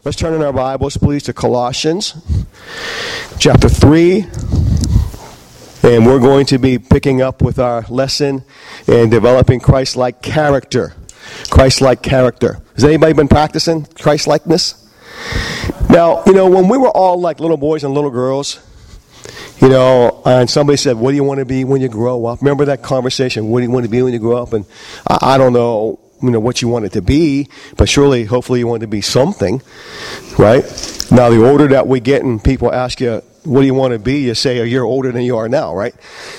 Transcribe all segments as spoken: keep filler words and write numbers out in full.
Let's turn in our Bibles, please, to Colossians chapter three. And we're going to be picking up with our lesson in developing Christ-like character. Christ-like character. Has anybody been practicing Christ-likeness? Now, you know, when we were all like little boys and little girls, you know, and somebody said, what do you want to be when you grow up? Remember that conversation, what do you want to be when you grow up? And I, I don't know, you know, what you want it to be, but surely, hopefully you want it to be something, right? Now, the older that we get and people ask you, what do you want to be? You say a year older than you are now, right?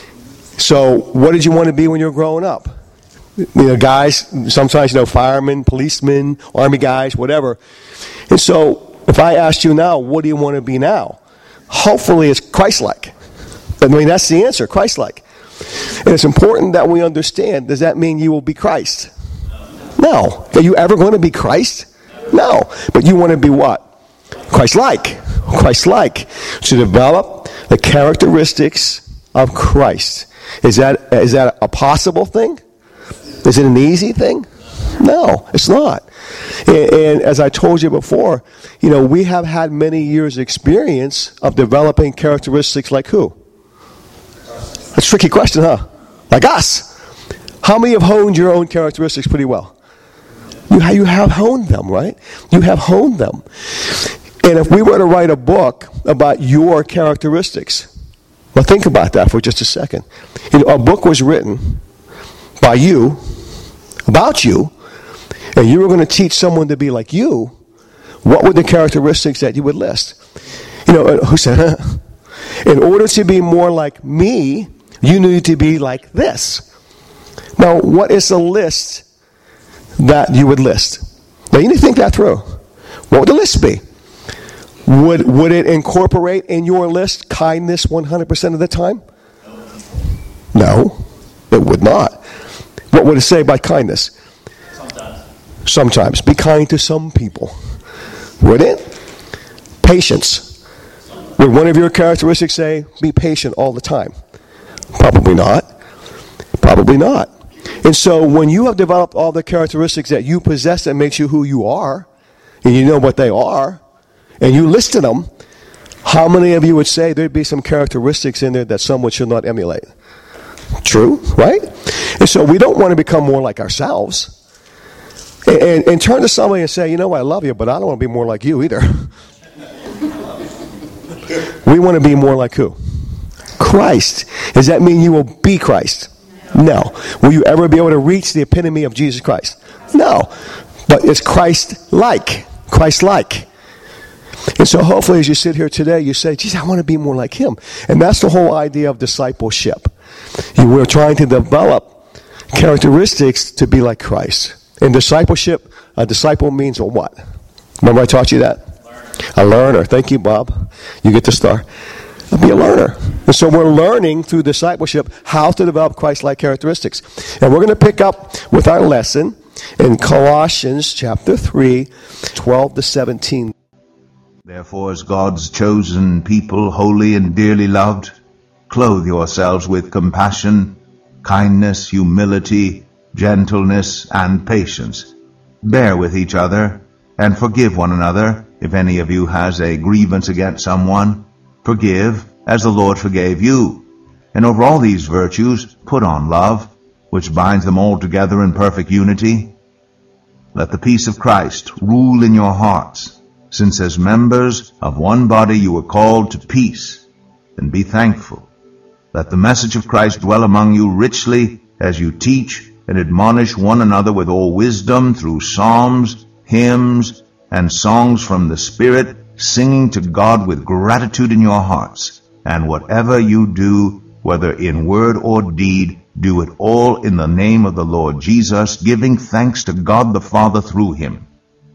So, what did you want to be when you were growing up? You know, guys, sometimes, you know, firemen, policemen, army guys, whatever. And so, if I asked you now, what do you want to be now? Hopefully it's Christ-like. I mean, that's the answer, Christ-like. And it's important that we understand, does that mean you will be Christ? No. Are you ever going to be Christ? No. But you want to be what? Christ-like. Christ-like. To develop the characteristics of Christ. Is that is that a possible thing? Is it an easy thing? No, it's not. And, and as I told you before, you know, we have had many years' experience of developing characteristics like who? That's a tricky question, huh? Like us. How many have honed your own characteristics pretty well? You have, you have honed them, right? You have honed them. And if we were to write a book about your characteristics, well, think about that for just a second. You know, a book was written by you, about you, and you were going to teach someone to be like you, what were the characteristics that you would list? You know, who said, in order to be more like me, you need to be like this. Now, what is the list that you would list? Now, you need to think that through. What would the list be? Would would it incorporate in your list kindness one hundred percent of the time? No, it would not. What would it say by kindness? Sometimes. Sometimes. Be kind to some people. Would it? Patience. Would one of your characteristics say, be patient all the time? Probably not. Probably not. And so when you have developed all the characteristics that you possess that makes you who you are, and you know what they are, and you listed them, how many of you would say there'd be some characteristics in there that someone should not emulate? True, right? And so we don't want to become more like ourselves. And, and, and turn to somebody and say, you know, I love you, but I don't want to be more like you either. We want to be more like who? Christ. Does that mean you will be Christ? No. Will you ever be able to reach the epitome of Jesus Christ? No. But it's Christ-like. Christ-like. And so hopefully as you sit here today, you say, geez, I want to be more like him. And that's the whole idea of discipleship. You were trying to develop characteristics to be like Christ. In discipleship, a disciple means a what? Remember I taught you that? Learner. A learner. Thank you, Bob. You get the star. Be a learner. And so we're learning through discipleship how to develop Christ-like characteristics. And we're going to pick up with our lesson in Colossians chapter three, twelve to seventeen. Therefore, as God's chosen people, holy and dearly loved, clothe yourselves with compassion, kindness, humility, gentleness, and patience. Bear with each other, and forgive one another, if any of you has a grievance against someone. Forgive, as the Lord forgave you. And over all these virtues, put on love, which binds them all together in perfect unity. Let the peace of Christ rule in your hearts, since as members of one body you were called to peace, and be thankful. Let the message of Christ dwell among you richly as you teach and admonish one another with all wisdom through psalms, hymns, and songs from the Spirit, singing to God with gratitude in your hearts. And whatever you do, whether in word or deed, do it all in the name of the Lord Jesus, giving thanks to God the Father through him.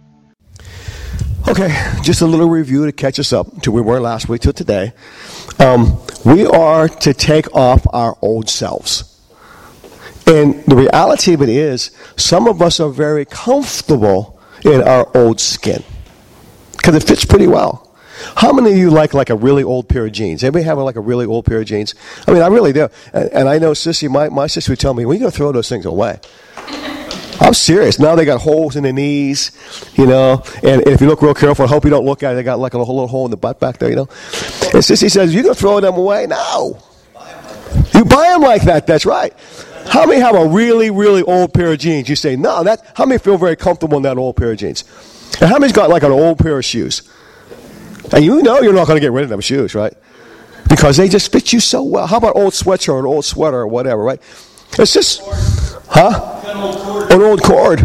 Okay, just a little review to catch us up to where we were last week till today. Um, we are to take off our old selves. And the reality of it is, some of us are very comfortable in our old skin because it fits pretty well. How many of you like like a really old pair of jeans? Anybody have like a really old pair of jeans? I mean, I really do. And, and I know Sissy, my, my sister would tell me, well, you're going to throw those things away. I'm serious. Now they got holes in the knees, you know. And, and if you look real careful, I hope you don't look at it. They got like a little, little hole in the butt back there, you know. And Sissy says, "You gonna throw them away?" No. You buy them like that. That's right. How many have a really, really old pair of jeans? You say, "No." That. How many feel very comfortable in that old pair of jeans? And how many's got like an old pair of shoes? And you know you're not going to get rid of them shoes, right? Because they just fit you so well. How about old sweatshirt or an old sweater or whatever, right? It's just, huh? An old cord.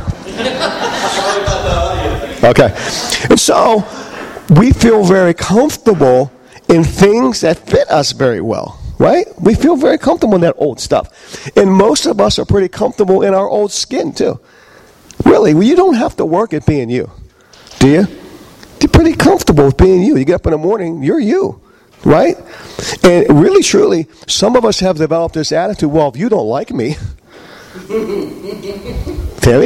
Okay. And so, we feel very comfortable in things that fit us very well, right? We feel very comfortable in that old stuff. And most of us are pretty comfortable in our old skin, too. Really, well, you don't have to work at being you, do you? You're pretty comfortable with being you. You get up in the morning, you're you. Right? And really, truly, some of us have developed this attitude, well, if you don't like me, Tammy?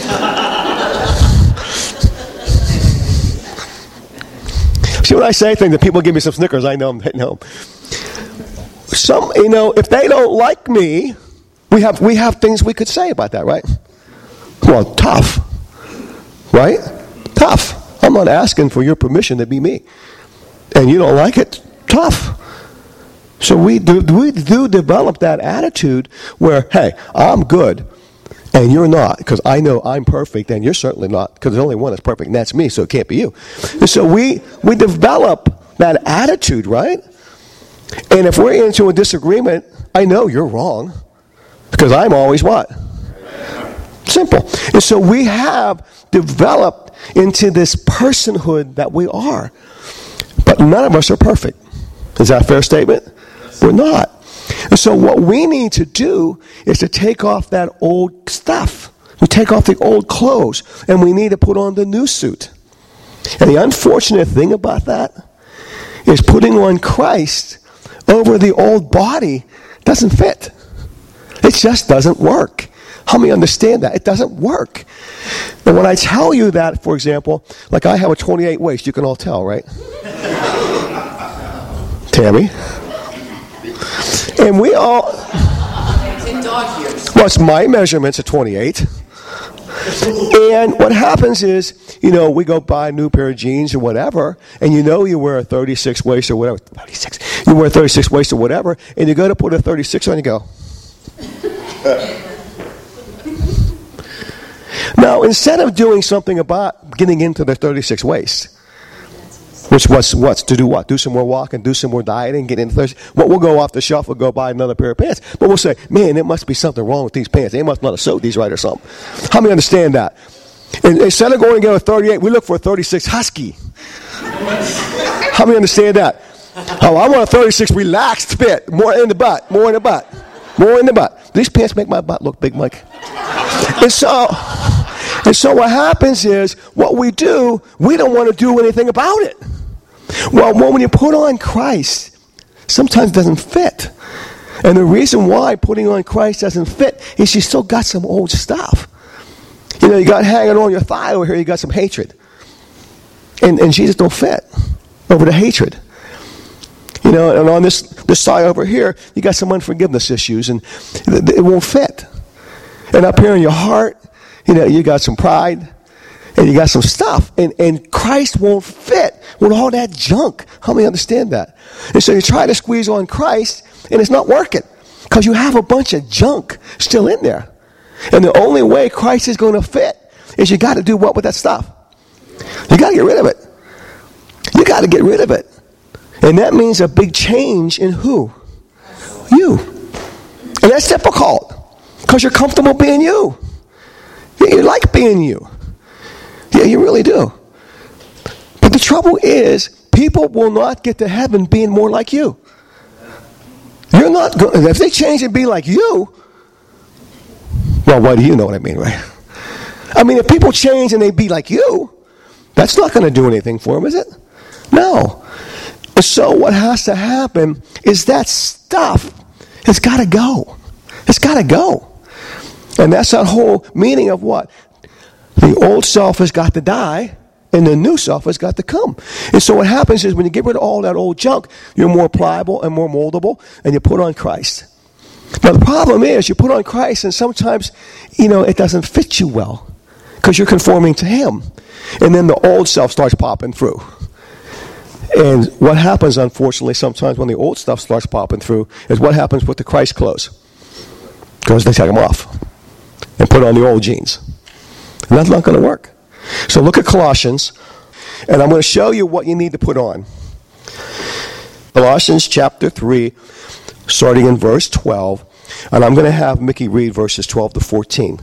See, when I say things that people give me some Snickers, I know I'm hitting home. Some, you know, if they don't like me, we have we have things we could say about that, right? Well, tough. Right? Tough. I'm not asking for your permission to be me. And you don't like it? Tough. So we do, we do develop that attitude where, hey, I'm good and you're not, because I know I'm perfect and you're certainly not, because there's only one that's perfect and that's me, so it can't be you. And so we, we develop that attitude, right? And if we're into a disagreement, I know you're wrong, because I'm always what? Simple. And so we have developed into this personhood that we are. But none of us are perfect. Is that a fair statement? We're not. And so what we need to do is to take off that old stuff. We take off the old clothes, and we need to put on the new suit. And the unfortunate thing about that is putting on Christ over the old body doesn't fit. It just doesn't work. How many understand that? It doesn't work. And when I tell you that, for example, like I have a twenty-eight waist, you can all tell, right? Tammy. And we all... Well, it's my measurements at twenty-eight. And what happens is, you know, we go buy a new pair of jeans or whatever, and you know you wear a thirty-six waist or whatever. thirty-six. You wear a thirty-six waist or whatever, and you go to put a thirty-six on, you go... Now, instead of doing something about getting into the thirty-six waist, which was what's to do what? Do some more walking, do some more dieting, get into thirty. What we'll go off the shelf, we'll go buy another pair of pants. But we'll say, man, there must be something wrong with these pants. They must not have sewed these right or something. How many understand that? And instead of going to get a thirty-eight, we look for a thirty-six husky. How many understand that? Oh, I want a thirty-six relaxed fit. More in the butt, more in the butt, more in the butt. These pants make my butt look big, Mike. And so... And so what happens is, what we do, we don't want to do anything about it. Well, when you put on Christ, sometimes it doesn't fit. And the reason why putting on Christ doesn't fit is you still got some old stuff. You know, you got hanging on your thigh over here, you got some hatred. And, and Jesus don't fit over the hatred. You know, and on this, this side over here, you got some unforgiveness issues, and it, it won't fit. And up here in your heart, you know, you got some pride, and you got some stuff, and, and Christ won't fit with all that junk. How many understand that? And so you try to squeeze on Christ, and it's not working, because you have a bunch of junk still in there. And the only way Christ is going to fit is you got to do what with that stuff? You got to get rid of it. You got to get rid of it. And that means a big change in who? You. And that's difficult, because you're comfortable being you. You like being you. Yeah, you really do. But the trouble is, people will not get to heaven being more like you. You're not going, if they change and be like you, well, what do you know what I mean, right? I mean, if people change and they be like you, that's not going to do anything for them, is it? No. And so what has to happen is that stuff has got to go. It's got to go. And that's that whole meaning of what? The old self has got to die, and the new self has got to come. And so what happens is when you get rid of all that old junk, you're more pliable and more moldable, and you put on Christ. Now, the problem is you put on Christ, and sometimes, you know, it doesn't fit you well because you're conforming to him. And then the old self starts popping through. And what happens, unfortunately, sometimes when the old stuff starts popping through is what happens with the Christ clothes. Because they take them off and put on the old jeans. And that's not going to work. So look at Colossians, and I'm going to show you what you need to put on. Colossians chapter three, starting in verse twelve. And I'm going to have Mickey read verses twelve to fourteen.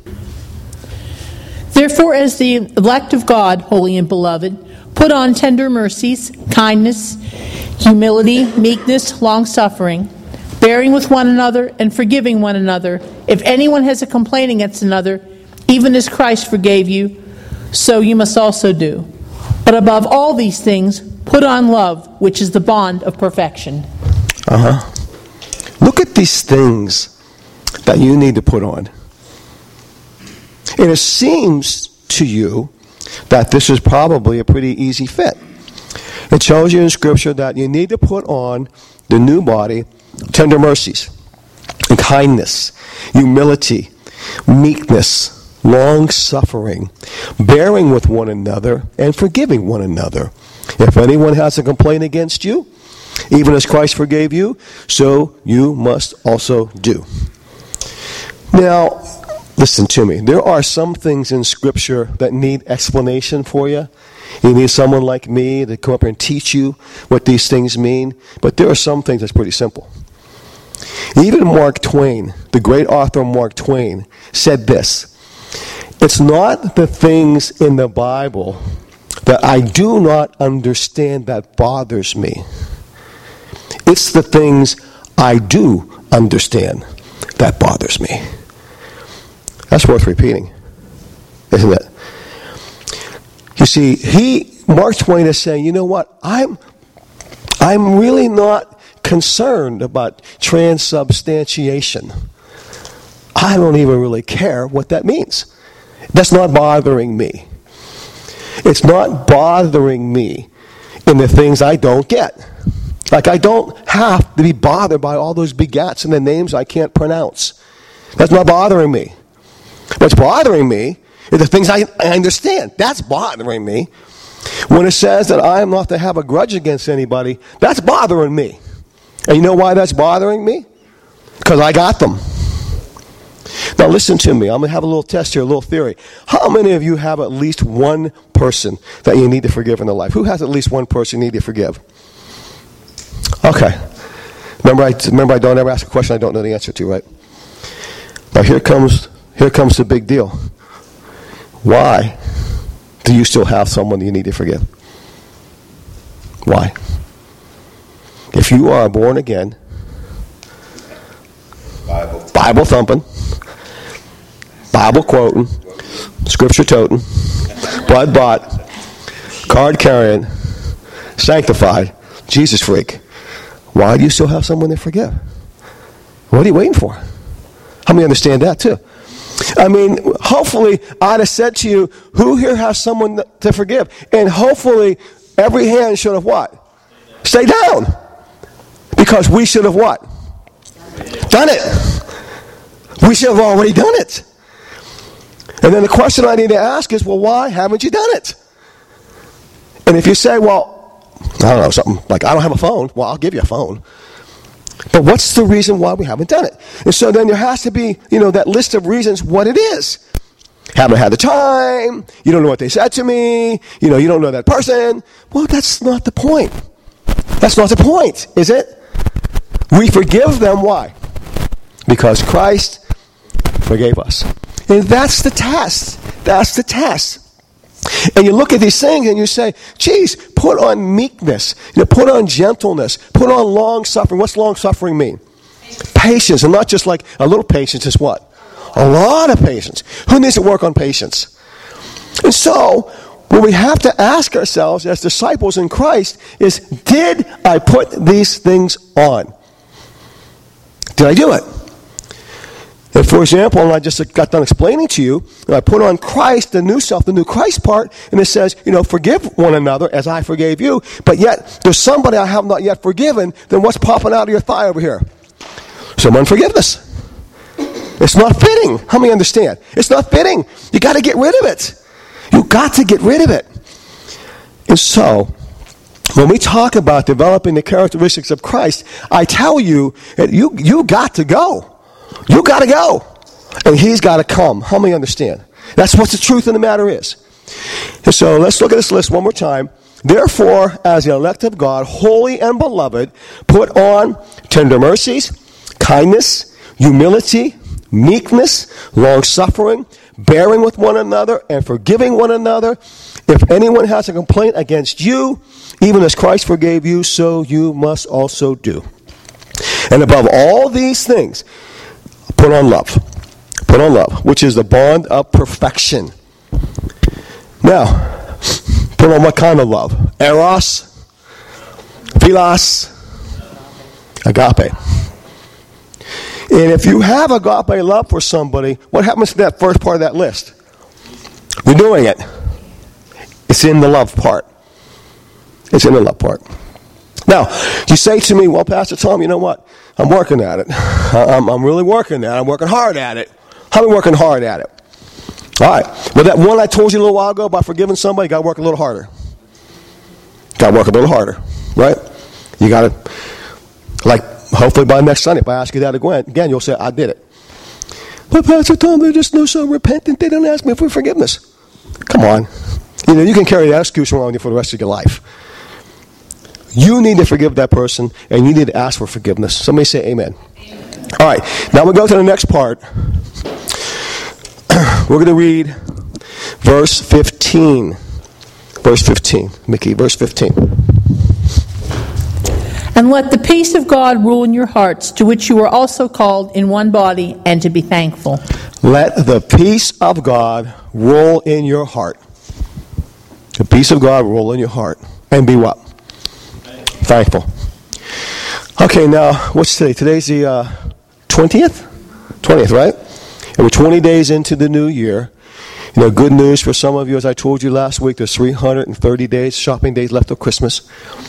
Therefore, as the elect of God, holy and beloved, put on tender mercies, kindness, humility, meekness, long-suffering, bearing with one another and forgiving one another. If anyone has a complaint against another, even as Christ forgave you, so you must also do. But above all these things, put on love, which is the bond of perfection. Uh-huh. Look at these things that you need to put on. And it seems to you that this is probably a pretty easy fit. It shows you in Scripture that you need to put on the new body, tender mercies, and kindness, humility, meekness, long-suffering, bearing with one another, and forgiving one another. If anyone has a complaint against you, even as Christ forgave you, so you must also do. Now, listen to me. There are some things in Scripture that need explanation for you. You need someone like me to come up here and teach you what these things mean. But there are some things that's pretty simple. Even Mark Twain, the great author Mark Twain, said this: it's not the things in the Bible that I do not understand that bothers me. It's the things I do understand that bothers me. That's worth repeating, isn't it? You see, he, Mark Twain is saying, you know what, I'm, I'm really not concerned about transubstantiation. I don't even really care what that means. That's not bothering me. It's not bothering me in the things I don't get. Like, I don't have to be bothered by all those begats and the names I can't pronounce. That's not bothering me. What's bothering me is the things I, I understand. That's bothering me. When it says that I am not to have a grudge against anybody, that's bothering me. And you know why that's bothering me? Because I got them. Now listen to me. I'm going to have a little test here, a little theory. How many of you have at least one person that you need to forgive in their life? Who has at least one person you need to forgive? Okay. Remember I, remember I don't ever ask a question I don't know the answer to, right? Now here comes, here comes the big deal. Why do you still have someone you need to forgive? Why? If you are born again, Bible, Bible thumping, Bible quoting, Scripture toting, blood bought, card carrying, sanctified, Jesus freak, why do you still have someone to forgive? What are you waiting for? How many understand that too? I mean, hopefully I'd have said to you, who here has someone to forgive? And hopefully every hand should have what? Stay down. Because we should have what? Done it. We should have already done it. And then the question I need to ask is, well, why haven't you done it? And if you say, well, I don't know, something like, I don't have a phone, well, I'll give you a phone. But what's the reason why we haven't done it? And so then there has to be, you know, that list of reasons what it is. Haven't had the time. You don't know what they said to me. You know, you don't know that person. Well, that's not the point. That's not the point, is it? We forgive them, why? Because Christ forgave us. And that's the test. That's the test. And you look at these things and you say, geez, put on meekness, you know, put on gentleness, put on long-suffering. What's long-suffering mean? Patience. Patience, and not just like a little patience, is what? A lot of patience. Who needs to work on patience? And so, what we have to ask ourselves as disciples in Christ is, did I put these things on? Did I do it? And for example, and I just got done explaining to you, I put on Christ, the new self, the new Christ part, and it says, you know, forgive one another as I forgave you, but yet there's somebody I have not yet forgiven, then what's popping out of your thigh over here? Some unforgiveness. It's not fitting. How many understand? It's not fitting. You got to get rid of it. You got to get rid of it. And so, when we talk about developing the characteristics of Christ, I tell you that you you got to go. You got to go. And he's got to come. How many understand? That's what the truth of the matter is. And so let's look at this list one more time. Therefore, as the elect of God, holy and beloved, put on tender mercies, kindness, humility, meekness, long-suffering, bearing with one another, and forgiving one another. If anyone has a complaint against you, even as Christ forgave you, so you must also do. And above all these things, put on love. Put on love, which is the bond of perfection. Now, put on what kind of love? Eros, philos, agape. And if you have agape love for somebody, what happens to that first part of that list? You're doing it. It's in the love part. It's in the love part. Now, you say to me, well, Pastor Tom, you know what? I'm working at it. I'm, I'm really working at it. I'm working hard at it. How are we working hard at it? All right. Well, that one I told you a little while ago about forgiving somebody, you got to work a little harder. Got to work a little harder, right? You got to, like, hopefully by next Sunday, if I ask you that again, you'll say, I did it. But Pastor Tom, they're just no so repentant. They don't ask me for forgiveness. Come on. You know, you can carry that excuse around with you for the rest of your life. You need to forgive that person, and you need to ask for forgiveness. Somebody say amen. Amen. All right. Now we go to the next part. We're going to read verse fifteen. Verse fifteen. Mickey, verse fifteen. And let the peace of God rule in your hearts, to which you are also called in one body, and to be thankful. Let the peace of God rule in your heart. The peace of God rule in your heart. And be what? Thankful. Okay, now, what's today? Today's the uh, twentieth? twentieth, right? And we're twenty days into the new year. You know, good news for some of you, as I told you last week, there's three hundred thirty days, shopping days left of Christmas.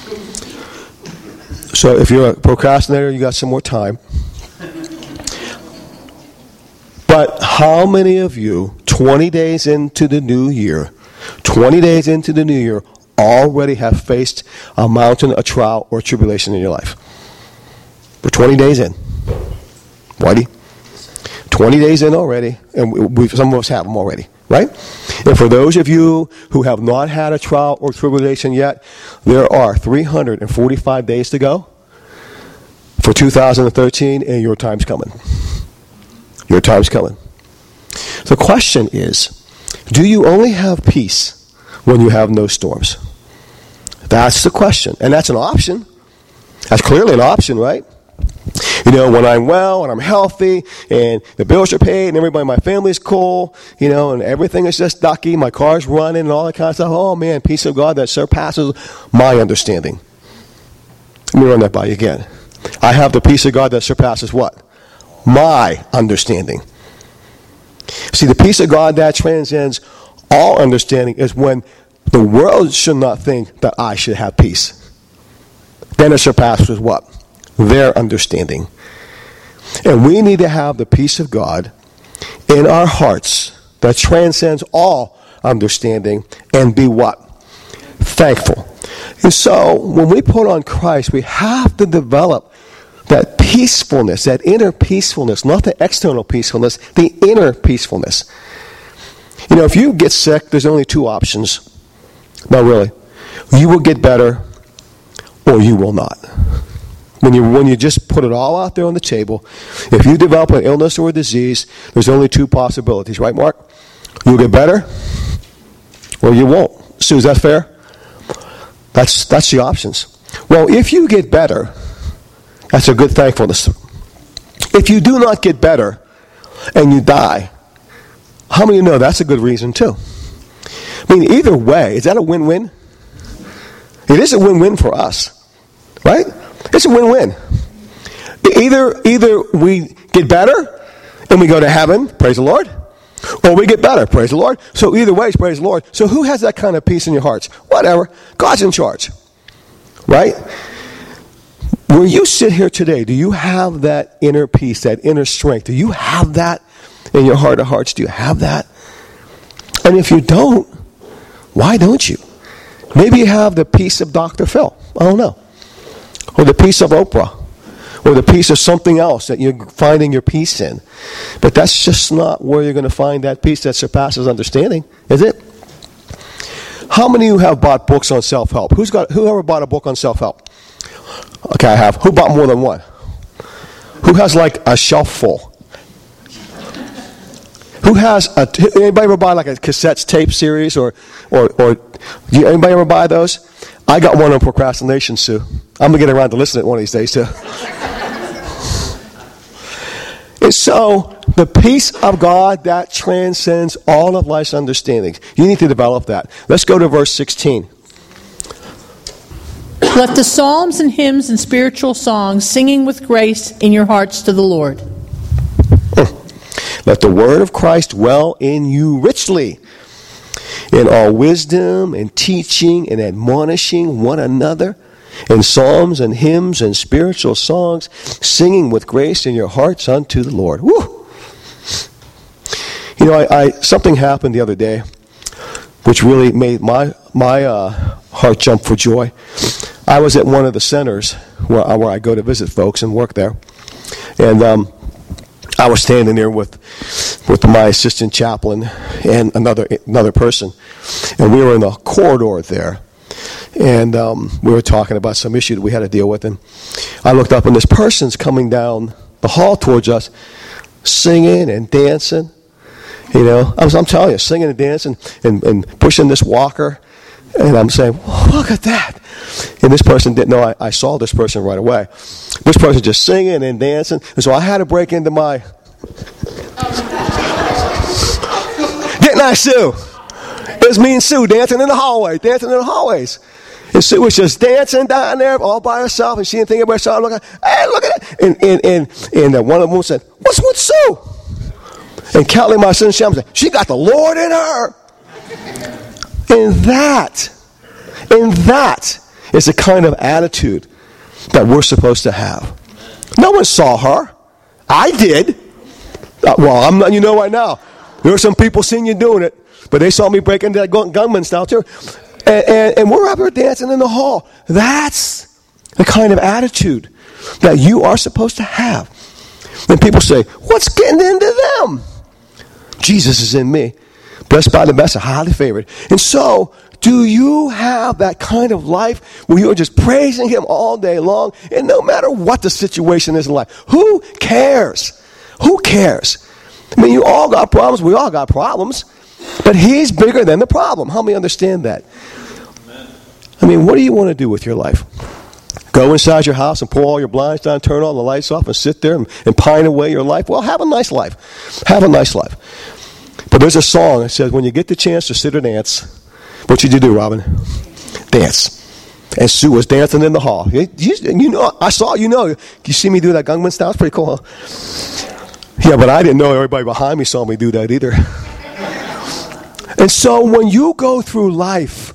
So if you're a procrastinator, you got some more time. But how many of you, twenty days into the new year, twenty days into the new year, already have faced a mountain, a trial, or tribulation in your life? We're twenty days in. Whitey? twenty days in already, and we, we, some of us have them already, right? And for those of you who have not had a trial or tribulation yet, there are three hundred forty-five days to go for two thousand thirteen, and your time's coming. Your time's coming. The question is, do you only have peace when you have no storms? That's the question. And that's an option. That's clearly an option, right? You know, when I'm well and I'm healthy and the bills are paid and everybody in my family's cool, you know, and everything is just ducky, my car's running and all that kind of stuff. Oh, man, peace of God that surpasses my understanding. Let me run that by you again. I have the peace of God that surpasses what? My understanding. See, the peace of God that transcends all understanding is when the world should not think that I should have peace. Then it surpasses what? Their understanding. And we need to have the peace of God in our hearts that transcends all understanding and be what? Thankful. And so when we put on Christ, we have to develop that peacefulness, that inner peacefulness, not the external peacefulness, the inner peacefulness. You know, if you get sick, there's only two options. Not really. You will get better or you will not. When you when you just put it all out there on the table, if you develop an illness or a disease, there's only two possibilities, right, Mark? You'll get better or you won't. Sue, is that fair? That's that's the options. Well, if you get better, that's a good thankfulness. If you do not get better and you die, how many of you know that's a good reason too? I mean, either way, is that a win-win? It is a win-win for us, right? It's a win-win. Either either we get better and we go to heaven, praise the Lord, or we get better, praise the Lord. So either way, praise the Lord. So who has that kind of peace in your hearts? Whatever. God's in charge, right? Where you sit here today, do you have that inner peace, that inner strength? Do you have that in your heart of hearts? Do you have that? And if you don't, why don't you? Maybe you have the peace of Doctor Phil. I don't know. Or the peace of Oprah. Or the peace of something else that you're finding your peace in. But that's just not where you're going to find that peace that surpasses understanding, is it? How many of you have bought books on self-help? Who's got? Who ever bought a book on self-help? Okay, I have. Who bought more than one? Who has like a shelf full? Who has a? Anybody ever buy like a cassette tape series or, or, or? Do anybody ever buy those? I got one on procrastination, Sue. I'm gonna get around to listening to it one of these days too. And so, the peace of God that transcends all of life's understandings. You need to develop that. Let's go to verse sixteen. Let the psalms and hymns and spiritual songs singing with grace in your hearts to the Lord. Let the word of Christ dwell in you richly, in all wisdom and teaching and admonishing one another, in psalms and hymns and spiritual songs, singing with grace in your hearts unto the Lord. Woo! You know, I, I something happened the other day, which really made my my uh, heart jump for joy. I was at one of the centers where I, where I go to visit folks and work there, and um, I was standing there with with my assistant chaplain and another another person, and we were in the corridor there, and um, we were talking about some issue that we had to deal with, and I looked up, and this person's coming down the hall towards us, singing and dancing. You know, I was, I'm telling you, singing and dancing and, and pushing this walker. And I'm saying, well, look at that. And this person didn't know I, I saw this person right away. This person just singing and dancing. And so I had to break into my... Didn't I, Sue? It was me and Sue dancing in the hallway, dancing in the hallways. And Sue was just dancing down there all by herself. And she didn't think about herself. Looking, hey, look at that. And, and, and, and uh, one of them said, what's with Sue? And Kelly, my son, said, she got the Lord in her. And that, and that is the kind of attitude that we're supposed to have. No one saw her. I did. Uh, well, I'm not, you know right now. There were some people seeing you doing it, but they saw me break into that gunman style too. And, and, and we're up here dancing in the hall. That's the kind of attitude that you are supposed to have. And people say, what's getting into them? Jesus is in me. Blessed by the best and highly favored. And so, do you have that kind of life where you're just praising him all day long, and no matter what the situation is in life? Who cares? Who cares? I mean, you all got problems. We all got problems. But he's bigger than the problem. Help me understand that. Amen. I mean, what do you want to do with your life? Go inside your house and pull all your blinds down, turn all the lights off, and sit there and, and pine away your life? Well, have a nice life. Have a nice life. But there's a song that says, when you get the chance to sit or dance, what should you do, Robin? Dance. And Sue was dancing in the hall. You, you, you know, I saw, you know, you see me do that gunman style? It's pretty cool, huh? Yeah, but I didn't know everybody behind me saw me do that either. And so when you go through life,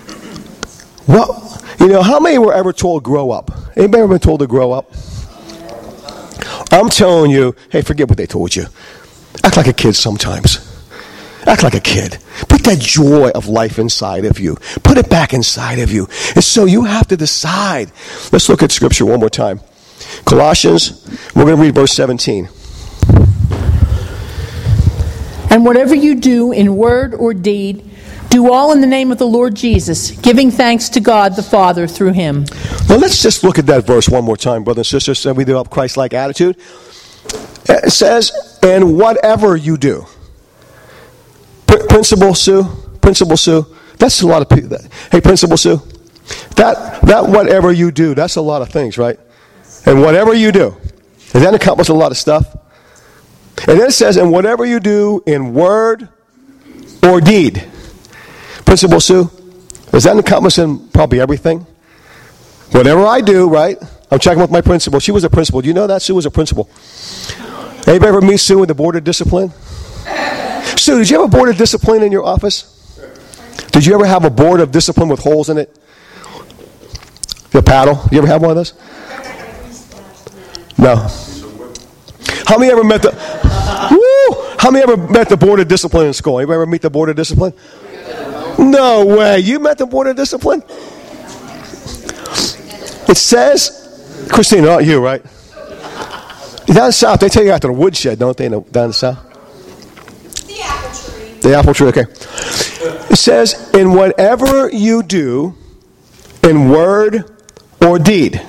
well, you know, how many were ever told grow up? Anybody ever been told to grow up? I'm telling you, hey, forget what they told you. Act like a kid sometimes. Act like a kid. Put that joy of life inside of you. Put it back inside of you. And so you have to decide. Let's look at Scripture one more time. Colossians, we're going to read verse seventeen. And whatever you do in word or deed, do all in the name of the Lord Jesus, giving thanks to God the Father through him. Well, let's just look at that verse one more time, brothers and sisters, so we develop Christ-like attitude. It says, and whatever you do. Principal Sue, Principal Sue, that's a lot of people. Hey, Principal Sue, that, that whatever you do, that's a lot of things, right? And whatever you do, does that encompass a lot of stuff? And then it says, and whatever you do in word or deed. Principal Sue, does that encompass in probably everything? Whatever I do, right? I'm checking with my principal. She was a principal. Do you know that? Sue was a principal. Anybody ever meet Sue in the board of discipline? Sue, did you have a board of discipline in your office? Did you ever have a board of discipline with holes in it? The paddle? You ever have one of those? No. How many ever met the woo, How many ever met the board of discipline in school? Anybody ever meet the board of discipline? No way. You met the board of discipline? It says, Christine, not you, right? Down south, they take you out to the woodshed, don't they, down south? The apple tree. The apple tree, okay. It says, in whatever you do, in word or deed.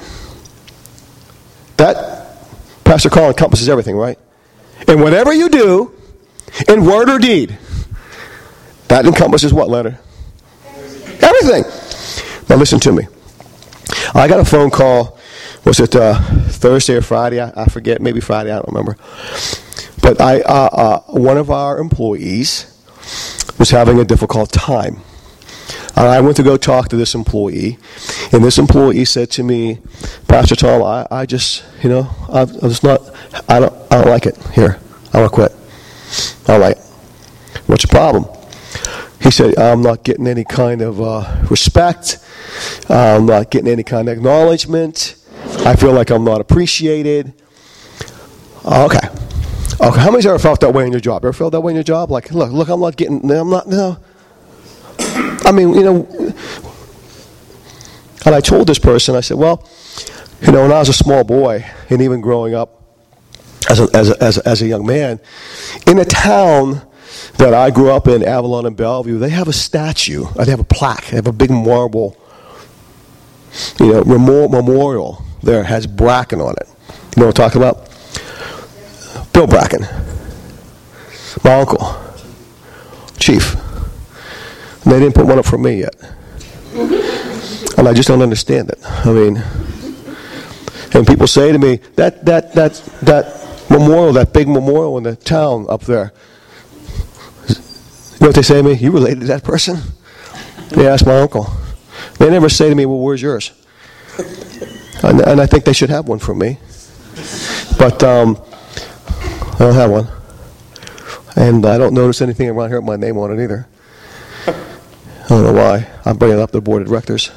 That, Pastor Carl, encompasses everything, right? In whatever you do, in word or deed. That encompasses what, letter? Everything. Now listen to me. I got a phone call, was it uh, Thursday or Friday? I, I forget, maybe Friday, I don't remember. But I, uh, uh, one of our employees was having a difficult time. And I went to go talk to this employee, and this employee said to me, Pastor Tom, I, I just, you know, I, I'm just not, I don't, I don't like it here. I want to quit. I don't like it. What's the problem? He said, I'm not getting any kind of uh, respect. I'm not getting any kind of acknowledgement. I feel like I'm not appreciated. Okay. Okay. How many's ever felt that way in your job? Ever felt that way in your job? Like, look, look, I'm not getting, I'm not, no. I mean, you know, and I told this person, I said, well, you know, when I was a small boy, and even growing up as a, as a, as a, as a young man, in a town that I grew up in, Avalon and Bellevue, they have a statue. They have a plaque. They have a big marble, you know, memorial there. It has Bracken on it. You know what I'm talking about? Bill Bracken. My uncle. Chief. And they didn't put one up for me yet. And I just don't understand it. I mean, and people say to me, that, that, that, that memorial, that big memorial in the town up there, you know what they say to me? You related to that person? They ask my uncle. They never say to me, well, where's yours? And, and I think they should have one for me. But um, I don't have one. And I don't notice anything around here with my name on it either. I don't know why. I'm bringing it up to the board of directors.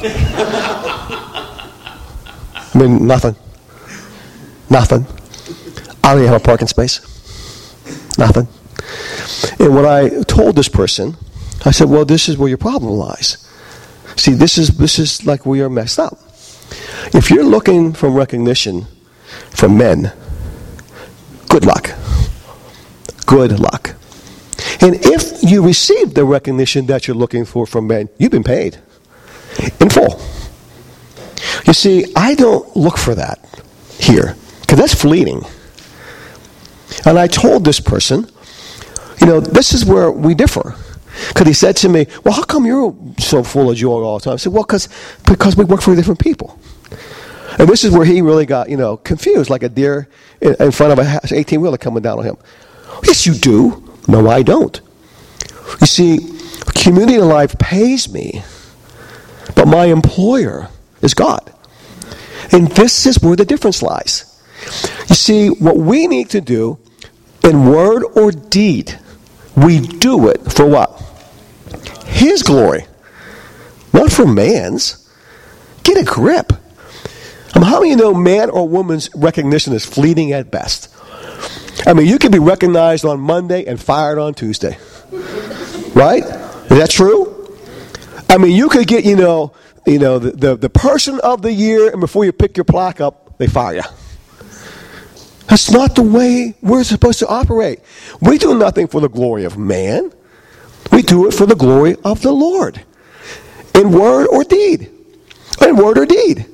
I mean, nothing. Nothing. I don't even have a parking space. Nothing. And when I told this person, I said, well, this is where your problem lies. See, this is this is like where you're messed up. If you're looking for recognition from men, good luck. Good luck. And if you receive the recognition that you're looking for from men, you've been paid in full. You see, I don't look for that here, because that's fleeting. And I told this person, you know, this is where we differ. Because he said to me, well, how come you're so full of joy all the time? I said, well, cause, because we work for different people. And this is where he really got, you know, confused, like a deer in, in front of an eighteen-wheeler coming down on him. Yes, you do. No, I don't. You see, community life pays me, but my employer is God. And this is where the difference lies. You see, what we need to do in word or deed, we do it for what? His glory, not for man's. Get a grip. I mean, how many of you know man or woman's recognition is fleeting at best? I mean, you can be recognized on Monday and fired on Tuesday. Right? Is that true? I mean, you could get, you know, you know, the, the, the person of the year, and before you pick your plaque up, they fire you. That's not the way we're supposed to operate. We do nothing for the glory of man. We do it for the glory of the Lord. In word or deed. In word or deed.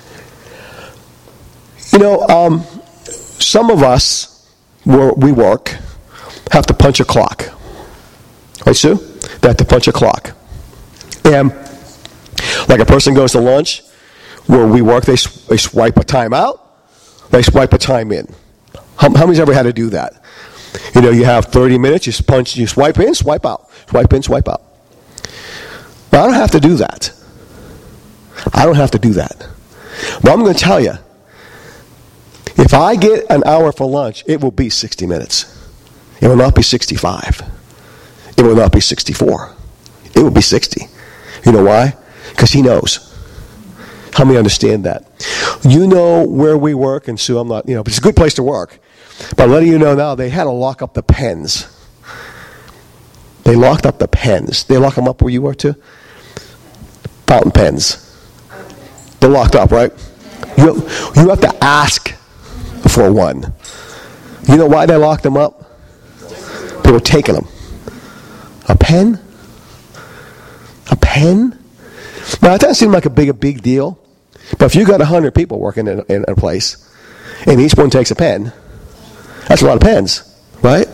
You know, um, some of us, where we work, have to punch a clock. Right, Sue? They have to punch a clock. And like a person goes to lunch, where we work, they, they swipe a time out, they swipe a time in. How, how many's ever had to do that? You know, you have thirty minutes, you punch, you swipe in, swipe out. Swipe in, swipe out. But I don't have to do that. I don't have to do that. But I'm going to tell you, if I get an hour for lunch, it will be sixty minutes. It will not be sixty-five. It will not be sixty-four. It will be sixty. You know why? Because he knows. How many understand that? You know where we work, and Sue, I'm not, you know, but it's a good place to work. But letting you know now, they had to lock up the pens. They locked up the pens. They lock them up where you are too? Fountain pens. They're locked up, right? You, you have to ask for one. You know why they locked them up? They were taking them. A pen? A pen? Now, it doesn't seem like a big, a big deal. But if you got one hundred people working in, in a place, and each one takes a pen, that's a lot of pens, right?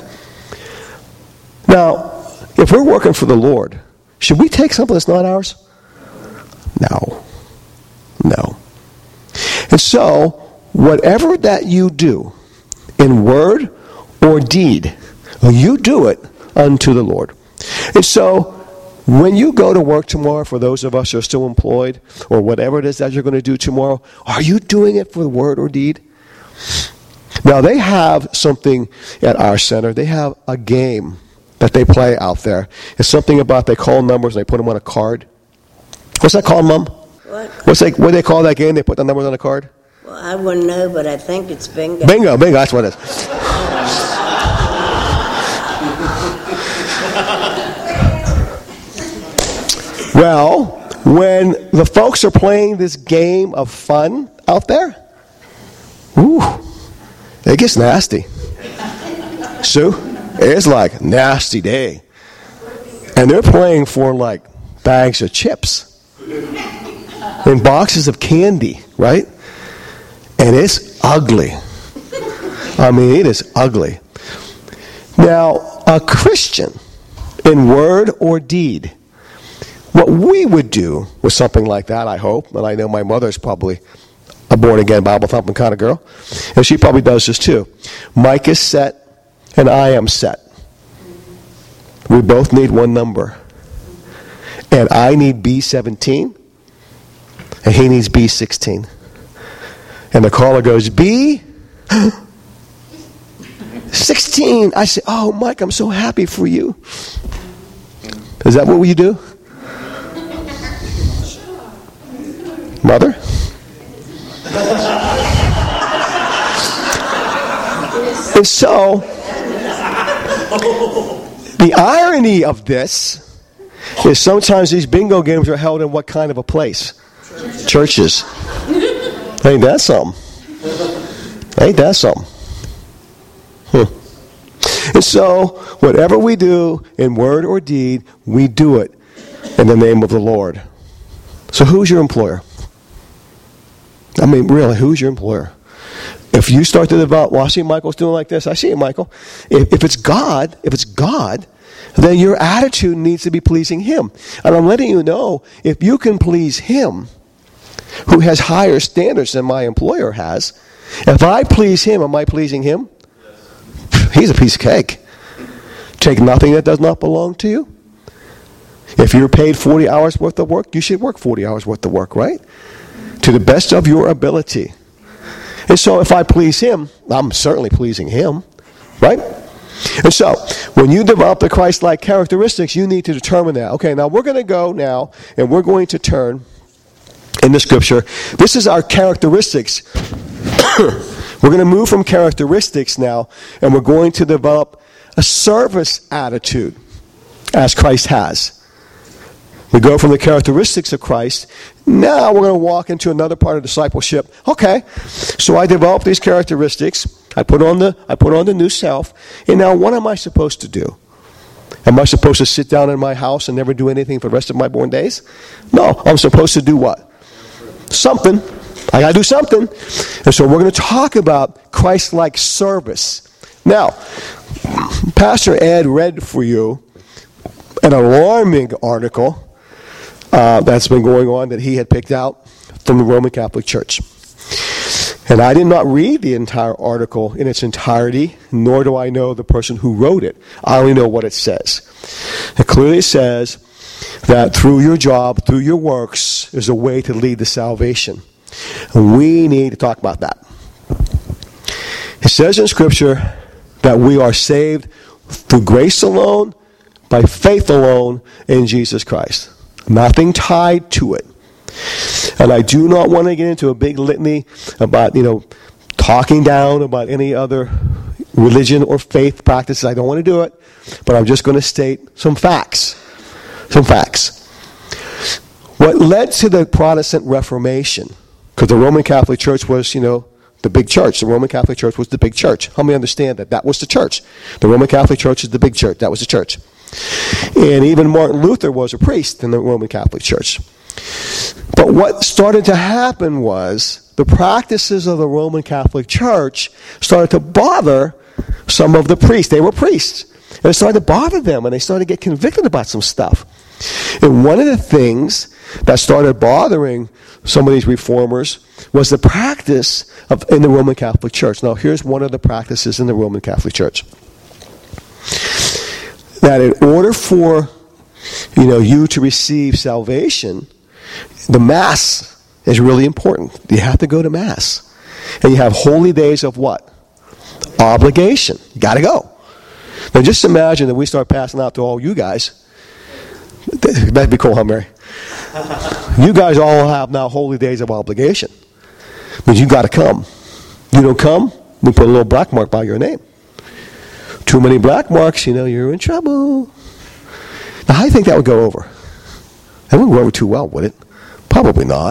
Now, if we're working for the Lord, should we take something that's not ours? No. No. And so, whatever that you do, in word or deed, you do it unto the Lord. And so, when you go to work tomorrow, for those of us who are still employed, or whatever it is that you're going to do tomorrow, are you doing it for word or deed? Now, they have something at our center. They have a game that they play out there. It's something about, they call numbers and they put them on a card. What's that called, Mom? What? What's that, what do they call that game? They put the numbers on a card? Well, I wouldn't know, but I think it's bingo. Bingo, bingo, that's what it is. Well, when the folks are playing this game of fun out there, ooh, it gets nasty. Sue, it's like nasty day. And they're playing for like bags of chips and boxes of candy, right? And it's ugly. I mean, it is ugly. Now, a Christian, in word or deed, what we would do with something like that, I hope, and I know my mother's probably a born-again, Bible-thumping kind of girl, and she probably does this too. Mike is set, and I am set. We both need one number. And I need B seventeen, and he needs B sixteen. And the caller goes, B sixteen. I say, oh, Mike, I'm so happy for you. Is that what you do? Mother? And so, the irony of this is sometimes these bingo games are held in what kind of a place? Churches. Ain't that something? Ain't that something? Hmm. And so, whatever we do in word or deed, we do it in the name of the Lord. So who's your employer? I mean, really, who's your employer? If you start to develop, well, I see Michael's doing like this. I see it, Michael. If, if it's God, if it's God, then your attitude needs to be pleasing Him. And I'm letting you know, if you can please Him, who has higher standards than my employer has, if I please Him, am I pleasing Him? He's a piece of cake. Take nothing that does not belong to you. If you're paid forty hours worth of work, you should work forty hours worth of work, right? To the best of your ability. And so if I please Him, I'm certainly pleasing Him, right? And so, when you develop the Christ-like characteristics, you need to determine that. Okay, now we're going to go now, and we're going to turn in the Scripture. This is our characteristics. We're going to move from characteristics now, and we're going to develop a service attitude, as Christ has. We go from the characteristics of Christ. Now we're going to walk into another part of discipleship. Okay, so I developed these characteristics. I put on the I put on the new self. And now what am I supposed to do? Am I supposed to sit down in my house and never do anything for the rest of my born days? No, I'm supposed to do what? Something. I got to do something. And so we're going to talk about Christ-like service. Now, Pastor Ed read for you an alarming article Uh, that's been going on that he had picked out from the Roman Catholic Church. And I did not read the entire article in its entirety, nor do I know the person who wrote it. I only know what it says. It clearly says that through your job, through your works, is a way to lead to salvation. And we need to talk about that. It says in Scripture that we are saved through grace alone, by faith alone, in Jesus Christ. Nothing tied to it. And I do not want to get into a big litany about, you know, talking down about any other religion or faith practices. I don't want to do it, but I'm just going to state some facts. Some facts. What led to the Protestant Reformation, because the Roman Catholic Church was, you know, the big church. The Roman Catholic Church was the big church. How many understand that? That was the church. The Roman Catholic Church is the big church. That was the church. And even Martin Luther was a priest in the Roman Catholic Church. But what started to happen was the practices of the Roman Catholic Church started to bother some of the priests. They were priests. And it started to bother them, and they started to get convicted about some stuff. And one of the things that started bothering some of these reformers was the practice of in the Roman Catholic Church. Now, here's one of the practices in the Roman Catholic Church. That in order for, you know, you to receive salvation, the Mass is really important. You have to go to Mass. And you have holy days of what? Obligation. You got to go. Now, just imagine that we start passing out to all you guys. That'd be cool, huh, Mary? You guys all have now holy days of obligation. But you got to come. You don't come, we put a little black mark by your name. Too many black marks, you know, you're in trouble. Now, how do you think that would go over? That wouldn't go over too well, would it? Probably not.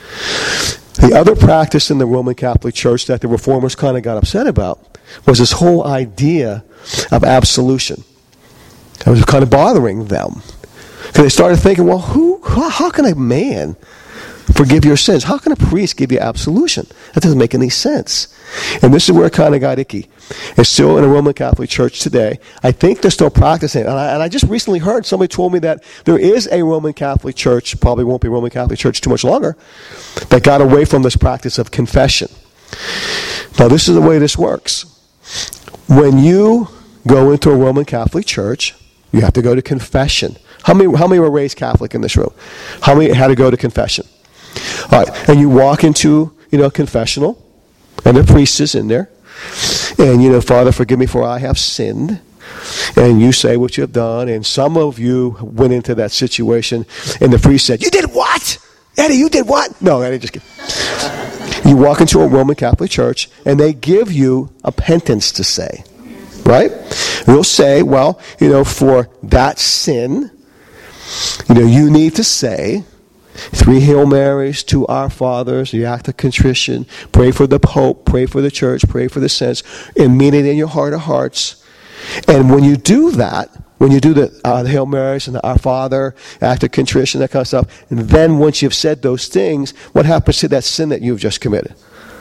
The other practice in the Roman Catholic Church that the Reformers kind of got upset about was this whole idea of absolution. That was kind of bothering them. Because they started thinking, well, who, how, how can a man forgive your sins? How can a priest give you absolution? That doesn't make any sense. And this is where it kind of got icky. It's still in a Roman Catholic Church today. I think they're still practicing it. And I, and I just recently heard, somebody told me that there is a Roman Catholic Church, probably won't be a Roman Catholic Church too much longer, that got away from this practice of confession. Now, this is the way this works. When you go into a Roman Catholic Church, you have to go to confession. How many, how many were raised Catholic in this room? How many had to go to confession? All right, and you walk into, you know, confessional, and the priest is in there, and, you know, Father, forgive me for I have sinned, and you say what you have done, and some of you went into that situation, and the priest said, you did what? Eddie, you did what? No, Eddie, just kidding. You walk into a Roman Catholic Church, and they give you a penance to say, right? They'll say, well, you know, for that sin, you know, you need to say three Hail Marys, two Our Fathers, the act of contrition, pray for the Pope, pray for the church, pray for the saints, and mean it in your heart of hearts. And when you do that, when you do the, uh, the Hail Marys and the Our Father, act of contrition, that kind of stuff, and then once you've said those things, what happens to that sin that you've just committed?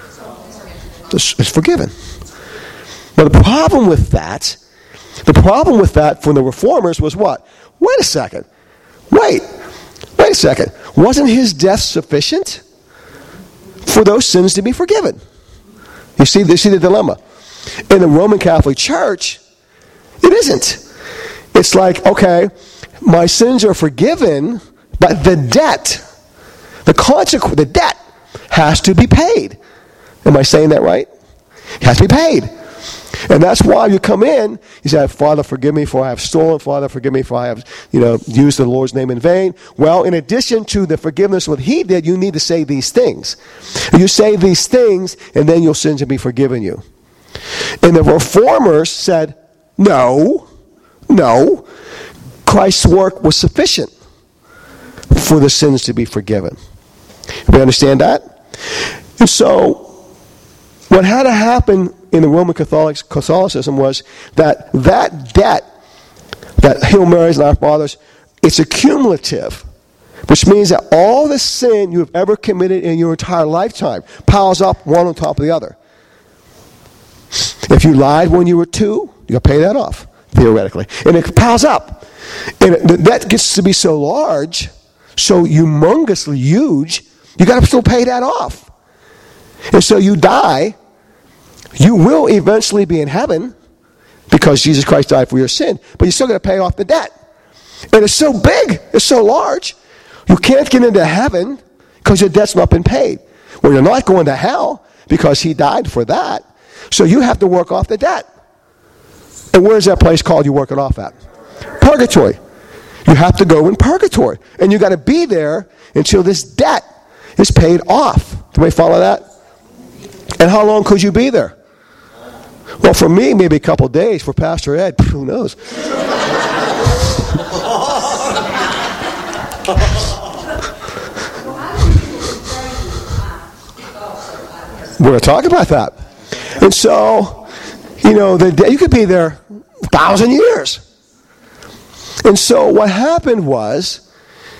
It's, it's forgiven. Now the problem with that, the problem with that from the Reformers was what? Wait a second. Wait. Wait a second. Wasn't his death sufficient for those sins to be forgiven? You see, you see the dilemma. In the Roman Catholic Church, it isn't. It's like, okay, my sins are forgiven, but the debt, the consequence, the debt has to be paid. Am I saying that right? It has to be paid. And that's why you come in, you say, Father, forgive me for I have stolen. Father, forgive me for I have, you know, used the Lord's name in vain. Well, in addition to the forgiveness what he did, you need to say these things. You say these things, and then your sins will be forgiven you. And the Reformers said, no, no. Christ's work was sufficient for the sins to be forgiven. We understand that? And so, what had to happen in the Roman Catholic Catholicism was that that debt, that Hail Marys and Our Fathers, it's accumulative, which means that all the sin you have ever committed in your entire lifetime piles up one on top of the other. If you lied when you were two, you got to pay that off, theoretically. And it piles up. And it, that gets to be so large, so humongously huge, you got to still pay that off. And so you die. You will eventually be in heaven because Jesus Christ died for your sin, but you still got to pay off the debt. And it's so big, it's so large, you can't get into heaven because your debt's not been paid. Well, you're not going to hell because he died for that, so you have to work off the debt. And where's that place called you work it off at? Purgatory. You have to go in purgatory. And you got to be there until this debt is paid off. Do we follow that? And how long could you be there? Well, for me, maybe a couple days. For Pastor Ed, who knows? We're going to talk about that. And so, you know, the, you could be there a thousand years. And so what happened was,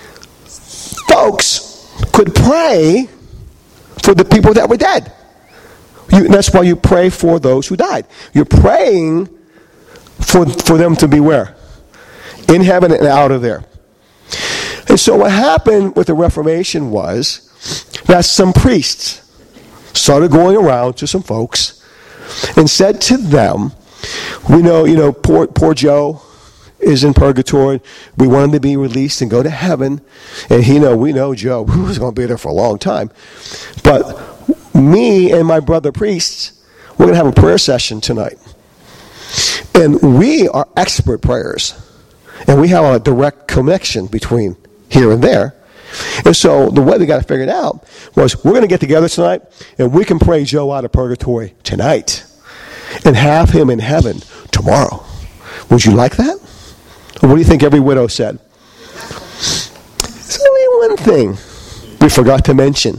folks could pray for the people that were dead. You, that's why you pray for those who died. You're praying for, for them to be where? In heaven and out of there. And so what happened with the Reformation was that some priests started going around to some folks and said to them, we know, you know, poor, poor Joe is in purgatory. We want him to be released and go to heaven. And he know, we know Joe was going to be there for a long time. But me and my brother priests, we're going to have a prayer session tonight. And we are expert prayers. And we have a direct connection between here and there. And so the way we got to figure it out was we're going to get together tonight and we can pray Joe out of purgatory tonight and have him in heaven tomorrow. Would you like that? Or what do you think every widow said? There's only one thing we forgot to mention.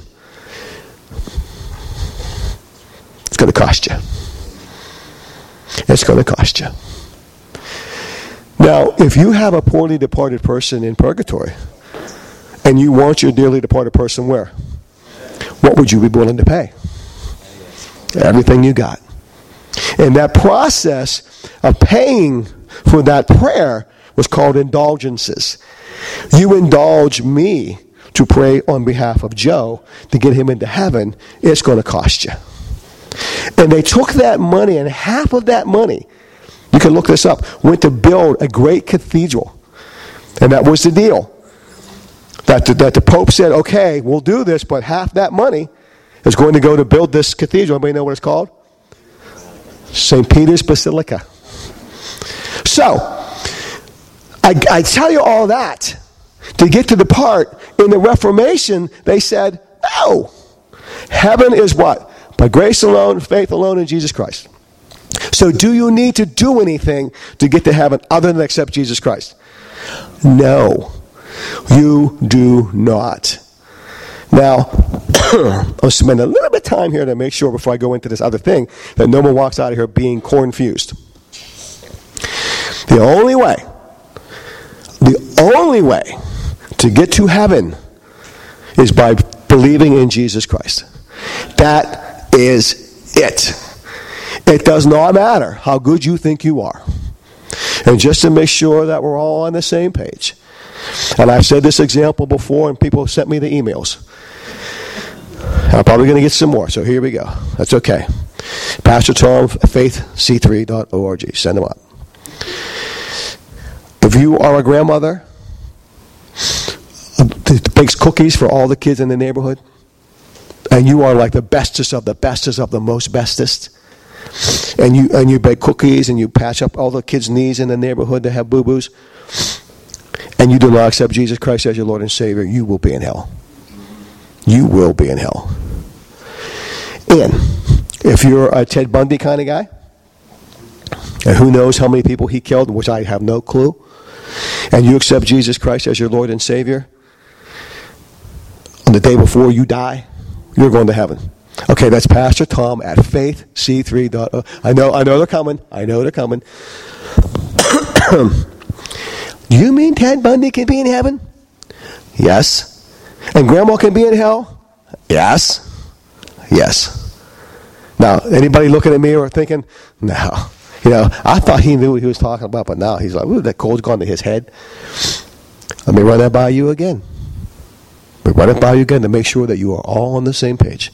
It's going to cost you. It's going to cost you. Now, if you have a poorly departed person in purgatory, and you want your dearly departed person where? What would you be willing to pay? Everything you got. And that process of paying for that prayer was called indulgences. You indulge me to pray on behalf of Joe to get him into heaven. It's going to cost you. And they took that money, and half of that money, you can look this up, went to build a great cathedral. And that was the deal. That the, that the Pope said, okay, we'll do this, but half that money is going to go to build this cathedral. Anybody know what it's called? Saint Peter's Basilica. So, I, I tell you all that to get to the part in the Reformation, they said, no. Heaven is what? By grace alone, faith alone in Jesus Christ. So do you need to do anything to get to heaven other than accept Jesus Christ? No. You do not. Now, I'll spend a little bit of time here to make sure before I go into this other thing that no one walks out of here being confused. The only way, the only way to get to heaven is by believing in Jesus Christ. That is it. It does not matter how good you think you are. And just to make sure that we're all on the same page, and I've said this example before, and people have sent me the emails. I'm probably going to get some more, so here we go. That's okay. Pastor Tom, faith c three dot org. Send them up. If you are a grandmother that bakes cookies for all the kids in the neighborhood, and you are like the bestest of the bestest of the most bestest, and you and you bake cookies and you patch up all the kids' knees in the neighborhood that have boo-boos, and you do not accept Jesus Christ as your Lord and Savior, you will be in hell. You will be in hell. And if you're a Ted Bundy kind of guy, and who knows how many people he killed, which I have no clue, and you accept Jesus Christ as your Lord and Savior, on the day before you die, you're going to heaven. Okay, that's Pastor Tom at faith c three dot org. I know, I know they're coming. I know they're coming. Do you mean Ted Bundy can be in heaven? Yes. And Grandma can be in hell? Yes. Yes. Now, anybody looking at me or thinking, no. You know, I thought he knew what he was talking about, but now he's like, ooh, that cold's gone to his head. Let me run that by you again. Let me run it by you again to make sure that you are all on the same page.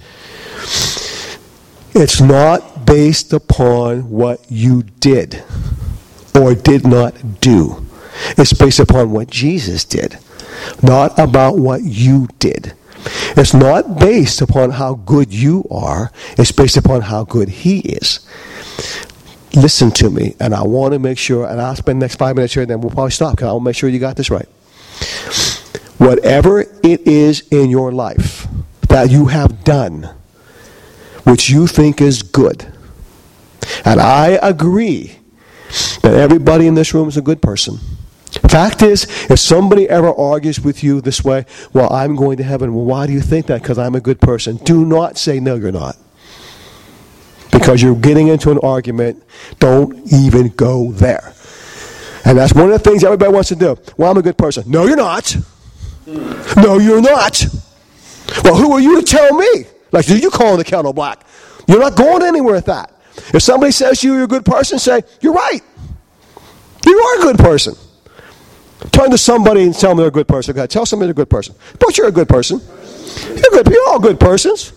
It's not based upon what you did or did not do. It's based upon what Jesus did, not about what you did. It's not based upon how good you are. It's based upon how good he is. listen to me, and I want to make sure, and I'll spend the next five minutes here, and then we'll probably stop, because I want to make sure you got this right. Whatever it is in your life that you have done, which you think is good, and I agree that everybody in this room is a good person. Fact is, if somebody ever argues with you this way, well, I'm going to heaven. Well, why do you think that? Because I'm a good person. Do not say, no, you're not. Because you're getting into an argument. Don't even go there. And that's one of the things everybody wants to do. Well, I'm a good person. No, you're not. No, you're not. Well, who are you to tell me? Like, did you call the kettle black? You're not going anywhere with that. If somebody says to you, you're a good person, say, you're right. You are a good person. Turn to somebody and tell them they're a good person. Go ahead, tell somebody they're a good person. But you're a good person. You're good. You're all good persons.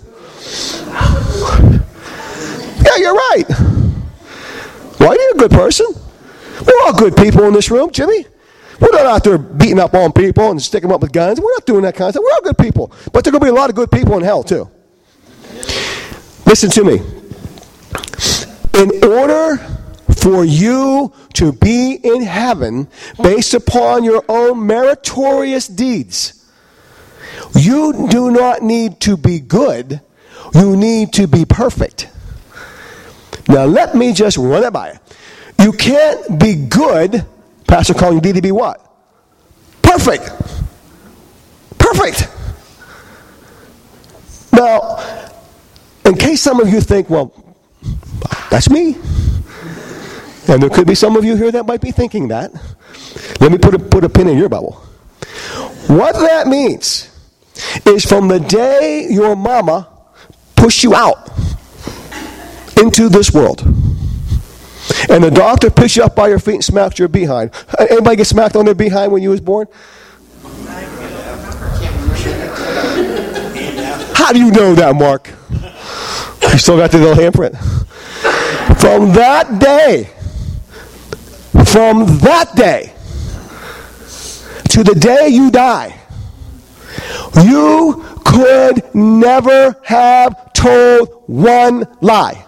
Yeah, you're right. Why, you're a good person. We're all good people in this room, Jimmy. We're not out there beating up on people and sticking them up with guns. We're not doing that kind of stuff. We're all good people. But there are going to be a lot of good people in hell, too. Listen to me. In order for you to be in heaven based upon your own meritorious deeds, you do not need to be good. You need to be perfect. Now, let me just run it by you. You can't be good. Pastor calling you need to be what? Perfect. Perfect. Now, in case some of you think, well, that's me. And there could be some of you here that might be thinking that. Let me put a, put a pin in your bubble. What that means is from the day your mama pushed you out into this world, and the doctor picks you up by your feet and smacks your behind. Anybody get smacked on their behind when you was born? How do you know that, Mark? You still got the little handprint. From that day, from that day to the day you die, you could never have told one lie.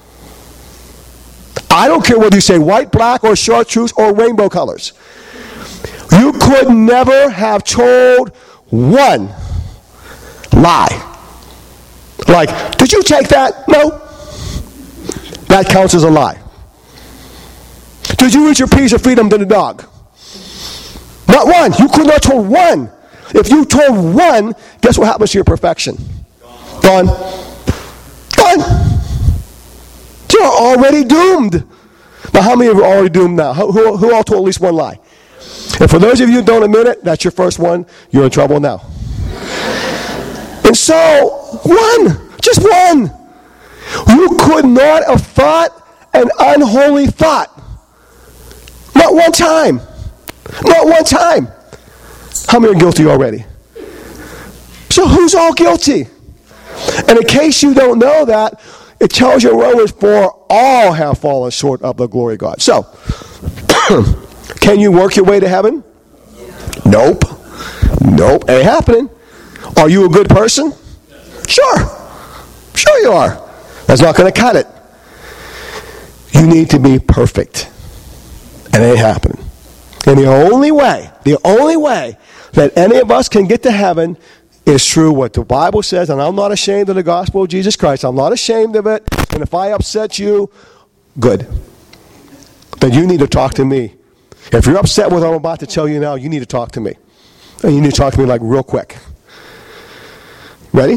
I don't care whether you say white, black, or chartreuse, or rainbow colors. You could never have told one lie. Like, did you take that? No. That counts as a lie. Did you eat your piece of freedom to the dog? Not one. You could not told one. If you told one, guess what happens to your perfection? Gone. Gone. You're already doomed. Now, how many of you are already doomed now? Who, who, who all told at least one lie? And for those of you who don't admit it, that's your first one. You're in trouble now. And so, one. Just one. You could not have thought an unholy thought. Not one time. Not one time. How many are guilty already? So who's all guilty? And in case you don't know that, it tells you in Romans four, all have fallen short of the glory of God. So, can you work your way to heaven? Nope. Nope. Ain't happening. Are you a good person? Sure. Sure you are. That's not going to cut it. You need to be perfect. And it ain't happening. And the only way, the only way that any of us can get to heaven is true what the Bible says, and I'm not ashamed of the gospel of Jesus Christ. I'm not ashamed of it. And if I upset you, good. Then you need to talk to me. If you're upset with what I'm about to tell you now, you need to talk to me. And you need to talk to me like real quick. Ready?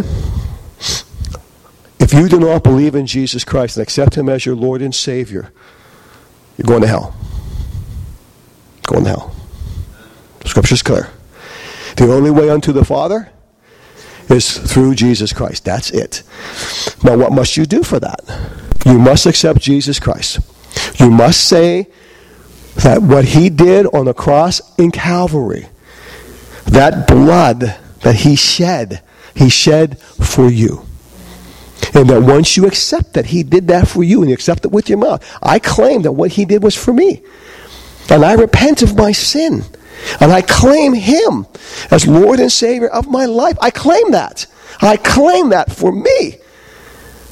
If you do not believe in Jesus Christ and accept Him as your Lord and Savior, you're going to hell. Going to hell. The Scripture's clear. The only way unto the Father is through Jesus Christ. That's it. Now, what must you do for that? You must accept Jesus Christ. You must say that what He did on the cross in Calvary, that blood that He shed, He shed for you. And that once you accept that He did that for you, and you accept it with your mouth, I claim that what He did was for me. And I repent of my sin. And I claim Him as Lord and Savior of my life. I claim that. I claim that for me.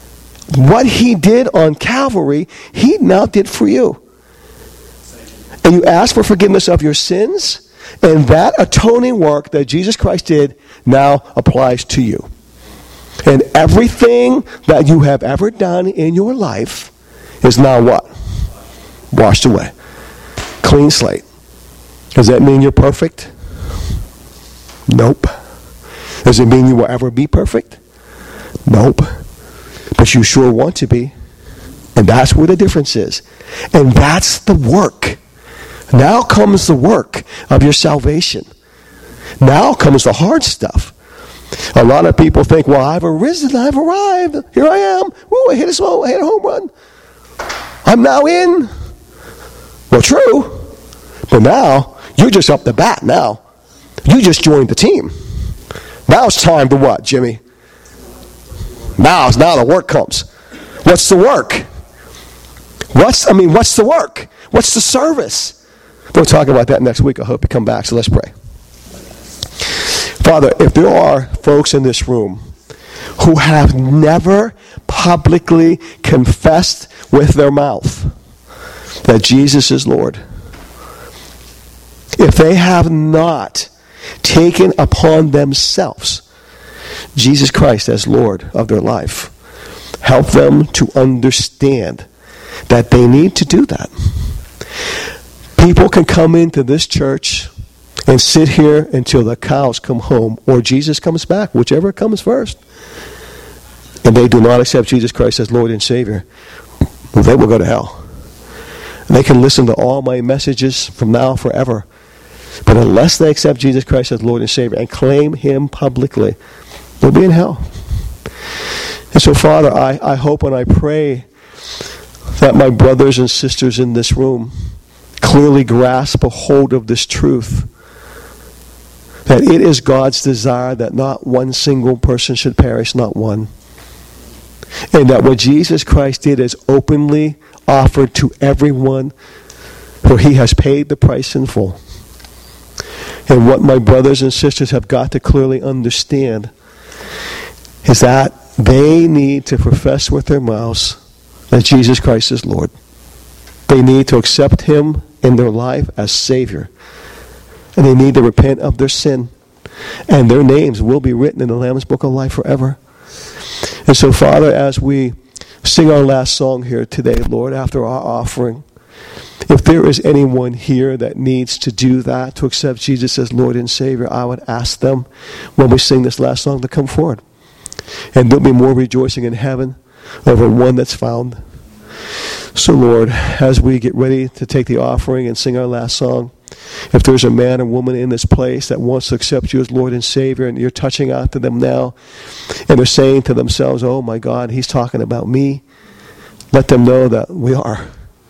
what he did on Calvary, he now did for you. And you ask for forgiveness of your sins, and that atoning work that Jesus Christ did now applies to you. And everything that you have ever done in your life is now what? Washed away. Clean slate. Does that mean you're perfect? Nope. Does it mean you will ever be perfect? Nope. But you sure want to be. And that's where the difference is. And that's the work. Now comes the work of your salvation. Now comes the hard stuff. A lot of people think, well, I've arisen, I've arrived. Here I am. Woo, I hit a slow, I hit a home run. I'm now in. Well, true. But now, you're just up the bat now. You just joined the team. Now it's time to what, Jimmy? Now, now the work comes. What's the work? What's, I mean, what's the work? What's the service? We'll talk about that next week. I hope you come back. So let's pray. Father, if there are folks in this room who have never publicly confessed with their mouth that Jesus is Lord, if they have not taken upon themselves Jesus Christ as Lord of their life, help them to understand that they need to do that. People can come into this church and sit here until the cows come home or Jesus comes back, whichever comes first. And they do not accept Jesus Christ as Lord and Savior. Well, they will go to hell. And they can listen to all my messages from now forever. But unless they accept Jesus Christ as Lord and Savior and claim Him publicly, they'll be in hell. And so, Father, I, I hope and I pray that my brothers and sisters in this room clearly grasp a hold of this truth, that it is God's desire that not one single person should perish, not one. And that what Jesus Christ did is openly offered to everyone, for He has paid the price in full. And what my brothers and sisters have got to clearly understand is that they need to profess with their mouths that Jesus Christ is Lord. They need to accept Him in their life as Savior. And they need to repent of their sin. And their names will be written in the Lamb's Book of Life forever. And so, Father, as we sing our last song here today, Lord, after our offering, if there is anyone here that needs to do that, to accept Jesus as Lord and Savior, I would ask them when we sing this last song to come forward. And there'll be more rejoicing in heaven over one that's found. So, Lord, as we get ready to take the offering and sing our last song, if there's a man or woman in this place that wants to accept you as Lord and Savior, and you're touching out to them now, and they're saying to themselves, oh my God, he's talking about me, let them know that we are.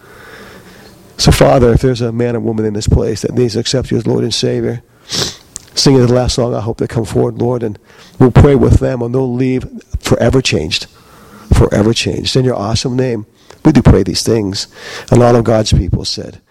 So, Father, if there's a man or woman in this place that needs to accept you as Lord and Savior, singing the last song, I hope they come forward, Lord, and we'll pray with them, and they'll leave forever changed. Forever changed. In your awesome name, we do pray these things. And all of God's people said,